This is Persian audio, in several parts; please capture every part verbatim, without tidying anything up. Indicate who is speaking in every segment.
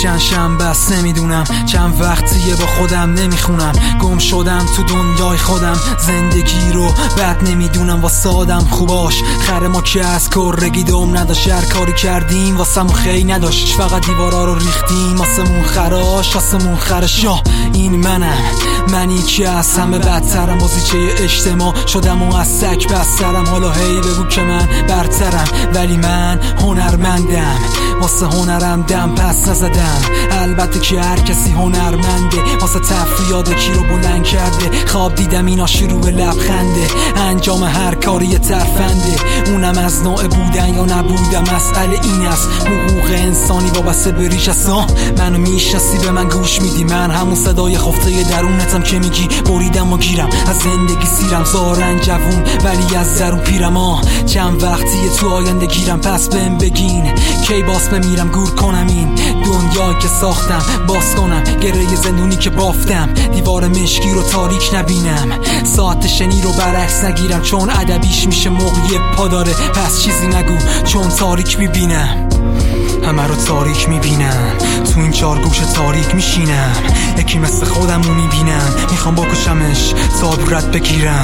Speaker 1: چند شنبه است نمیدونم، چند وقتیه با خودم نمیخونم، گم شدم تو دنیای خودم، زندگی رو بد نمیدونم واسه آدم خوباش. خر ما که از کرگی دوم نداشت، هر کاری کردیم واسه مون خیلی نداشت، فقط دیوارا رو ریختیم واسه مون خراش، واسه مون خرشا. این منم، منی که از همه بدترم، بازیچه اجتماع شدم و از سگ بسترم. حالا هی بگو که من برترم، ولی من هنرمندم، واسه هنرم دم پس نزدم. البته که هر کسی هنرمنده، واسه تفریاد کی رو بلند کرده. خواب دیدم اینا شروع لبخنده، انجام هر کاری یه ترفنده. اونم از نوع بودن یا نبودن، مسئله این است حقوق انسانی وابسته به ریش است. منو میشناسی به من گوش میدی، من همون صدای خفته درونتم که میگی بریدم و گیرم از زندگی سیرم. زارن جوون ولی از درون پیرم، آه چند وقتیه تو آینده گیرم. پس بهم بگین کی باز بمیرم، گور کنم این دنیا که ساختم، باز کنم گره زندونی که بافتم. دیوار مشکی رو تاریک نبینم، ساعت شنی رو برعکس نگیرم، چون ادبیش میشه موقعی پا داره. پس چیزی نگو چون تاریک میبینم، همه رو تاریک میبینم، تو این چار گوش تاریک میشینم. یکی مثل خودم رو میبینم، میخوام بکشمش تا عبرت بگیرم.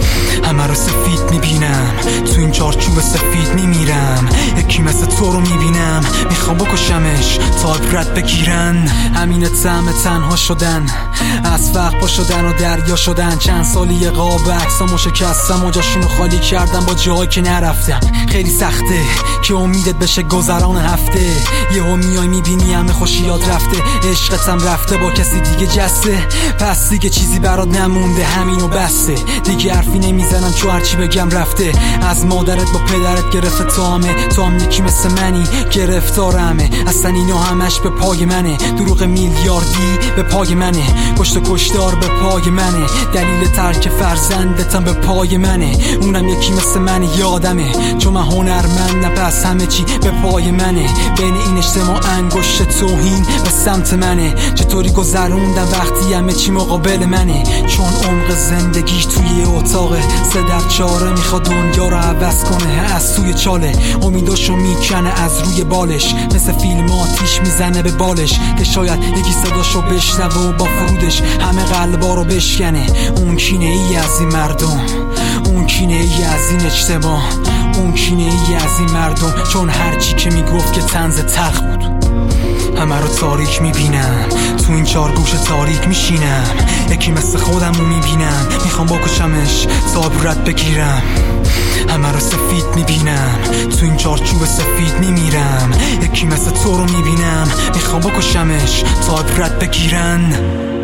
Speaker 1: همه رو سفید میبینم، تو این چارچوب سفید میمیرم. یکی مثل تو رو میبینم، میخوام بکشمش تا عبرت بگیرن. همین طعم تنها شدن، از فقر پا شدن و دریا شدن. چند سالی قاب عکسامو شکستم و جاشونو خالی کردم با جایی که نرفتم. خیلی سخته که امیدت بشه گذران هفته، یهو میای میبینی همه خوشیات رفته. عشقتم رفته با کسی دیگه جسته، پس دیگه چیزی برات نمونده، همینو بسته. دیگه حرفی نمیزنم چون هرچی بگم رفته. از مادرت با پدرت گرفته تا همه، تو هم یکی مثل منی گرفتارمه. اصلا اینا همش به پای منه، دروغ میلیاردی به پای منه، کشت و کشتار به پای منه، دلیل ترک فرزندتم به پای منه. اونم یکی مثل من یادمه، چون من هنرمندم پس همه چی به پای منه. بین این اجتماع انگشت توهین به سمت منه، چطوری گذروندم وقتی همه چی مقابل منه. چون عمق زندگی توی اتاقه، سه در چاره میخواد دنیا رو عوض کنه. از توی چاله امیداشو میکنه از روی بالش، مثل فیلم آتیش میزنه به بالش که شاید یکی صداشو بشنوه و با فرودش همه قلبا رو بشکنه. اون کینه ای از این مردم، اون کینه ای از این اجتماع، اون کینه ای از این مردم. چون هرچی که میگفت که طنز تلخ بود، همه رو تاریک میبینم، تو این چار گوش تاریک میشینم. یکی مثل خودم رو میبینم، میخوام بکشمش تا عبرت بگیرم. همه رو سفید میبینم، تو این چارچوب سفید میمیرم. یکی مثل تو رو میبینم، میخوام بکشمش تا عبرت بگیرن.